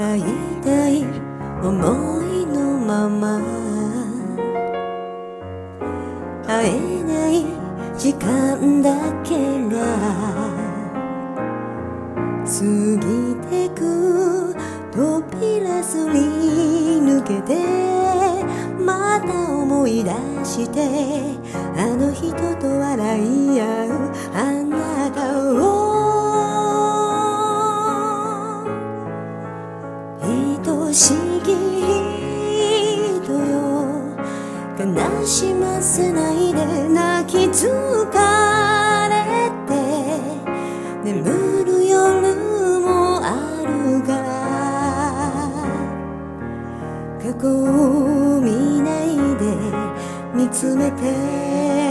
会いたい思いのまま会えない時間だけが過ぎてく扉すり抜けてまた思い出してあの人と笑い合うあなたを愛しき人よ悲しませないで泣き疲れて眠る夜もあるから過去を見ないで見つめて